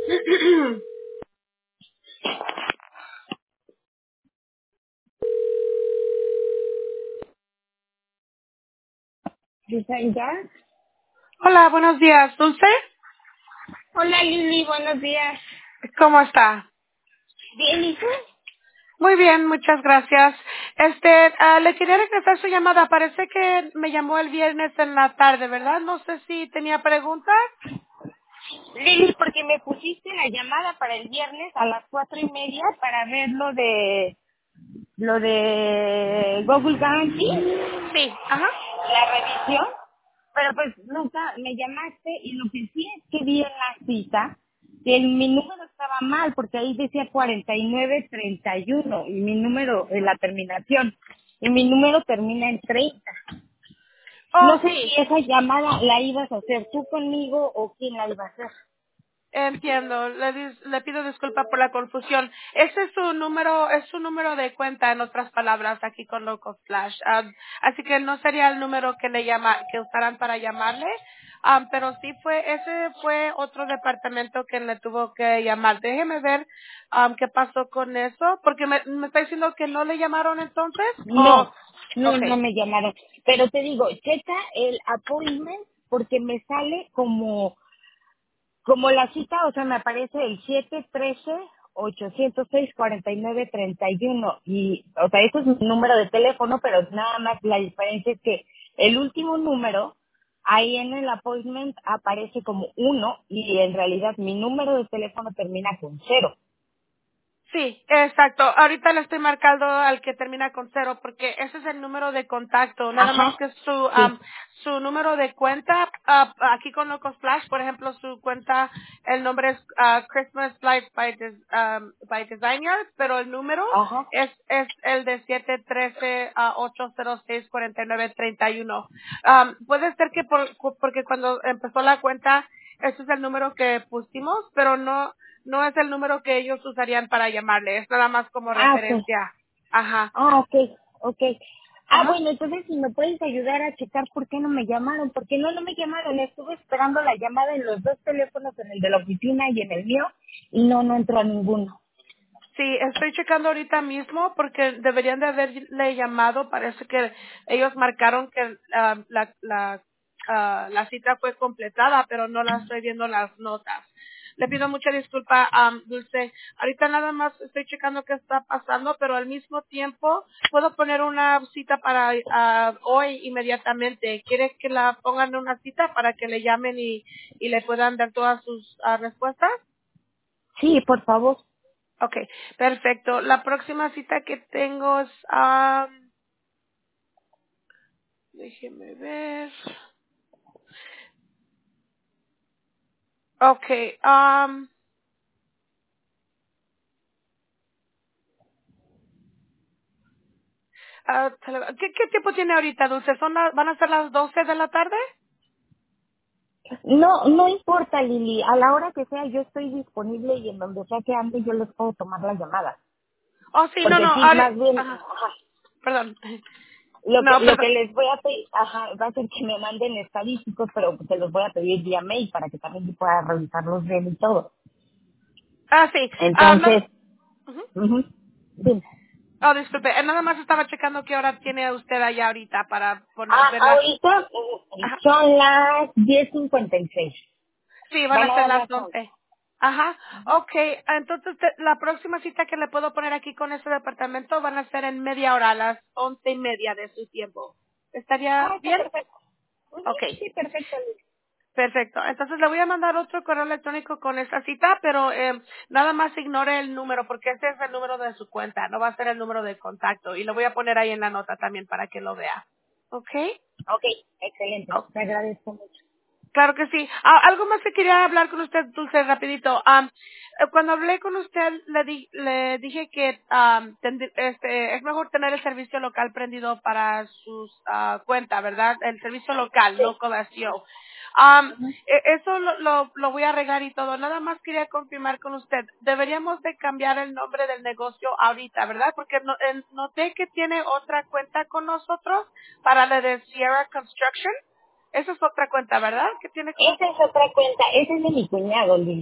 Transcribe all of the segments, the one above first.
¿Ya? Hola, buenos días. ¿Dulce? Hola Lili, buenos días. ¿Cómo está? Bien, ¿y tú? Muy bien, muchas gracias. Le quería regresar su llamada. Parece que me llamó el viernes en la tarde, ¿verdad? No sé si tenía preguntas. Lili, porque me pusiste la llamada para el viernes a las 4:30 para ver lo de Google Guarantee, Sí, ajá. la revisión, pero pues nunca me llamaste y lo que sí es que vi en la cita que mi número estaba mal porque ahí decía 4931 y mi número, la terminación, y mi número termina en 30. Oh, No sé sí. si esa llamada la ibas a hacer tú conmigo o quién la iba a hacer. Entiendo, le pido disculpa por la confusión. Ese es su número de cuenta, en otras palabras, aquí con Local Flash. Así que no sería el número que usarán para llamarle, pero sí ese fue otro departamento que le tuvo que llamar. Déjeme ver qué pasó con eso, porque me está diciendo que no le llamaron entonces, o, No, no, no okay. me llamaron. Pero te digo, checa el appointment porque me sale como la cita, o sea, me aparece el 713-806-4931 y, o sea, eso es mi número de teléfono, pero nada más la diferencia es que el último número ahí en el appointment aparece como uno y en realidad mi número de teléfono termina con 0. Sí, exacto. Ahorita le estoy marcando al que termina con 0 porque ese es el número de contacto. Nada más Ajá, que sí, su número de cuenta, aquí con Locos Flash, por ejemplo, su cuenta, el nombre es Christmas Life by Designers, pero el número ajá. es el de 713-806-4931. Puede ser que porque cuando empezó la cuenta, ese es el número que pusimos, pero no es el número que ellos usarían para llamarle, es nada más como Ah, ok. referencia. Ajá, Ah, ok, ok. Ah, ajá. bueno, entonces si me puedes ayudar a checar por qué no me llamaron, porque no me llamaron, estuve esperando la llamada en los dos teléfonos, en el de la oficina y en el mío, y no entró a ninguno. Sí, estoy checando ahorita mismo porque deberían de haberle llamado. Parece que ellos marcaron que la cita fue completada, pero no la estoy viendo en las notas. Le pido mucha disculpa, Dulce. Ahorita nada más estoy checando qué está pasando, pero al mismo tiempo puedo poner una cita para hoy inmediatamente. ¿Quiere que la pongan en una cita para que le llamen y le puedan dar todas sus respuestas? Sí, por favor. Okay, perfecto. La próxima cita que tengo es, déjeme ver. Okay, ¿qué tiempo tiene ahorita, Dulce? ¿Van a ser las 12 de la tarde? No importa, Lili, a la hora que sea yo estoy disponible y en donde sea que ande yo les puedo tomar la llamada. Oh, sí, no, Porque sí, ahora, más bien, ajá, ajá, perdón. lo No, lo perdón. que les voy a pedir, ajá, va a ser que me manden estadísticos, pero se los voy a pedir vía mail para que también yo pueda revisarlos bien y todo. Sí, Entonces, ujú. ujú, dime. Oh, disculpe, nada más estaba checando qué hora tiene usted allá ahorita para Ah, ver las, ahorita ajá. son las 10:56. Sí, van Van a a ser dar las las 11. 11. Ajá. Okay, entonces la próxima cita que le puedo poner aquí con ese departamento van a ser en media hora, a las 11:30 de su tiempo. ¿Estaría Ah, está bien? perfecto. Ujú, Okay, sí, perfecto. perfecto. Entonces le voy a mandar otro correo electrónico con esa cita, pero nada más ignore el número porque ese es el número de su cuenta, no va a ser el número de contacto y lo voy a poner ahí en la nota también para que lo vea. Okay. Ok, excelente. Te agradezco mucho. Claro que sí. Algo más que quería hablar con usted, Dulce, rapidito. Cuando hablé con usted, le dije que es mejor tener el servicio local prendido para sus cuenta, ¿verdad? El servicio local, no comercio. Eso lo voy a arreglar y todo. Nada más quería confirmar con usted. Deberíamos de cambiar el nombre del negocio ahorita, ¿verdad? Porque noté que tiene otra cuenta con nosotros para la de Sierra Construction. Esa es otra cuenta, ¿verdad? Que tiene con Esa nosotros. es otra cuenta. Ese es de mi cuñado, Lili.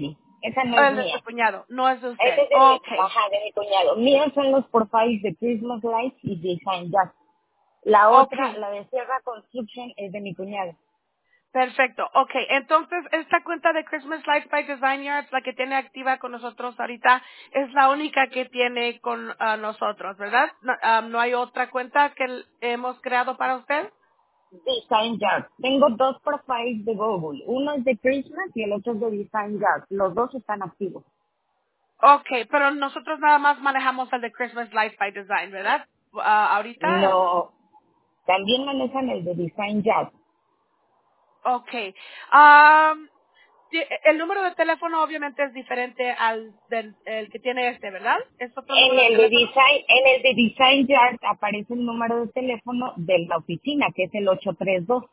Esa no es El de mía. su cuñado, no es de Ese usted. es Okay, de mi cuñado. Míos son los profiles de Christmas Lights y Design Jazz. La otra, okay, la de Sierra Construction, es de mi cuñado. perfecto. Okay, entonces esta cuenta de Christmas Lights by Design Yards, la que tiene activa con nosotros ahorita, es la única que tiene con nosotros, ¿verdad? No, ¿no hay otra cuenta que hemos creado para usted? Design Jazz. Tengo dos profiles de Google. Uno es de Christmas y el otro es de Design Jazz. Los dos están activos. Okay, pero nosotros nada más manejamos el de Christmas Lights by Design, ¿verdad? Ahorita. No, también manejan el de Design Jazz. Okay. Am, el número de teléfono obviamente es diferente al del el que tiene este, ¿verdad? ¿Es otro número de teléfono? En el de Design Jazz aparece el número de teléfono de la oficina, que es el 832.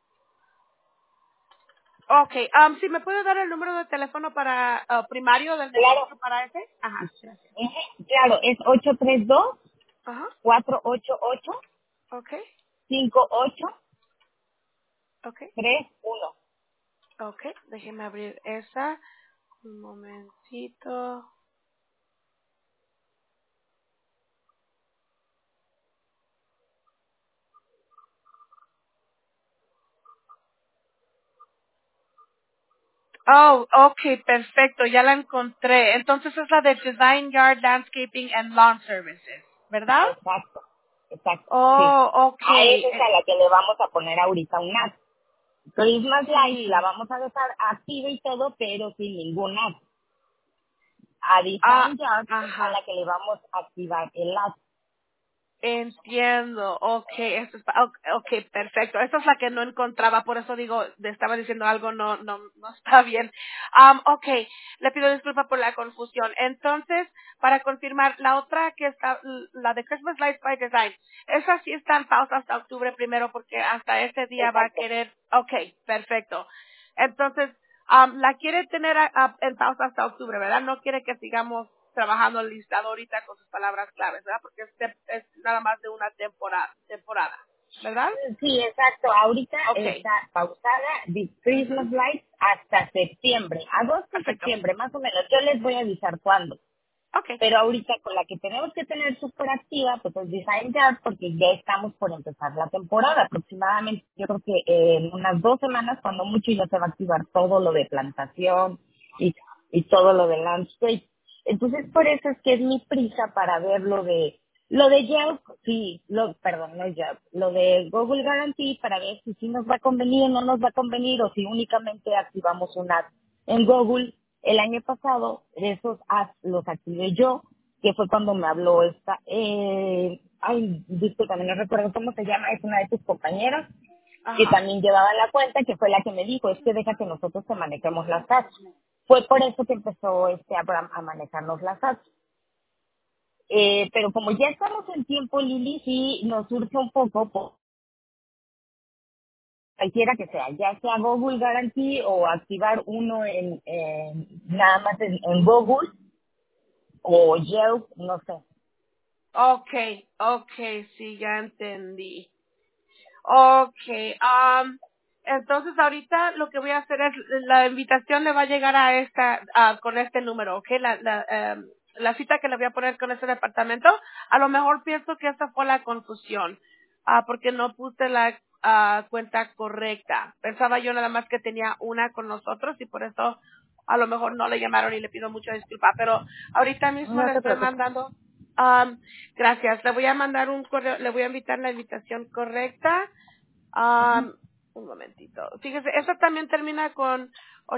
Okay. Si me puede dar el número de teléfono para primario del Claro, negocio para ese. Ajá, gracias. claro, es Ajá. 832-488-5831. Okay. Okay. Okay. Déjeme abrir esa. Un momentito. Oh, okay, perfecto, ya la encontré. Entonces es la de Design Yard Landscaping and Lawn Services, ¿verdad? Exacto, exacto, sí. Oh, A esa okay. es a la que le vamos a poner ahorita un ad. Christmas Lights la Sí. vamos a dejar activa y todo, pero sin ningún ad. A Ah, Design Yard es a ajá. la que le vamos a activar el ad. Entiendo, okay, eso es, okay, perfecto. Esa es la que no encontraba, por eso digo, le estaba diciendo algo, no está bien. Okay, le pido disculpa por la confusión. Entonces, para confirmar, la otra que está, la de Christmas Lights by Design, esa sí está en pausa hasta octubre primero porque hasta ese día va a Exacto. querer, okay, perfecto. Entonces, la quiere tener en pausa hasta octubre, ¿verdad? No quiere que sigamos trabajando el listado ahorita con sus palabras claves, ¿verdad? Porque es nada más de una temporada, ¿verdad? Sí, exacto. Ahorita Okay, está pausada de Christmas ujú, Lights hasta septiembre, agosto, perfecto. septiembre, más o menos. Yo les voy a avisar cuándo. Okay, Pero ahorita con la que tenemos que tener súper activa, pues es Design Yard, porque ya estamos por empezar la temporada. Aproximadamente, yo creo que en unas 2 semanas, cuando mucho, ya se va a activar todo lo de plantación y, y todo lo de landscape. Entonces, por eso es que es mi prisa para ver lo de Yelp, sí, perdón, no es Yelp, lo de Google Guarantee, para ver si sí nos va a convenir o no nos va a convenir, o si únicamente activamos un ad en Google. El año pasado, esos ads los activé yo, que fue cuando me habló esta, disculpa, no recuerdo cómo se llama, es una de tus compañeras, que ajá. también llevaba la cuenta, que fue la que me dijo, es que deja que nosotros te manejemos las ads. Fue por eso que empezó Abraham a manejarnos las ads. Pero como ya estamos en tiempo, Lili, sí nos surge un poco, por cualquiera que sea, ya sea Google Guarantee o activar uno nada más en Google, o Yelp, no sé. Okay, sí, ya entendí. Okay, entonces ahorita lo que voy a hacer es, la invitación le va a llegar a con este número, ¿ok? La cita que le voy a poner con ese departamento, a lo mejor pienso que esta fue la confusión, porque no puse la cuenta correcta. Pensaba yo nada más que tenía una con nosotros y por eso a lo mejor no le llamaron y le pido mucha disculpa, pero ahorita mismo No le te estoy preocupes. mandando. Gracias. Le voy a mandar un correo, le voy a invitar la invitación correcta. Un momentito. Fíjese, eso también termina con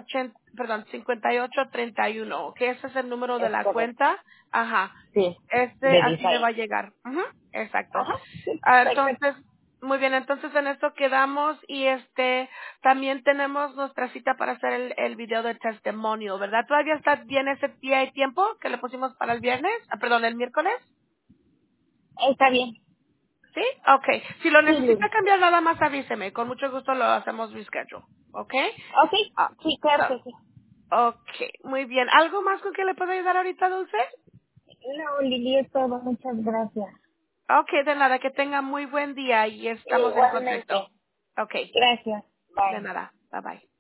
5831, que ese es el número de Es la correcto. cuenta. Ajá. Sí, Este de así le design. va a llegar. Ujú, exacto. Ajá, sí, perfecto. Entonces, muy bien, entonces en esto quedamos y también tenemos nuestra cita para hacer el video de testimonio, ¿verdad? ¿Todavía está bien ese día y tiempo que le pusimos para el viernes? Perdón, el miércoles. Está bien. ¿Sí? Okay. Si lo Sí, necesita Lili. cambiar nada más avíseme. Con mucho gusto lo hacemos reschedule. ¿Ok? Ok, Ah, sí, claro que sí. so- ok. Muy bien. ¿Algo más con que le pueda ayudar ahorita, Dulce? No, Lili, es todo. Muchas gracias. Ok, de nada. Que tenga muy buen día y estamos en Igualmente. contacto. Ok. Gracias. De Bye. nada. Bye bye.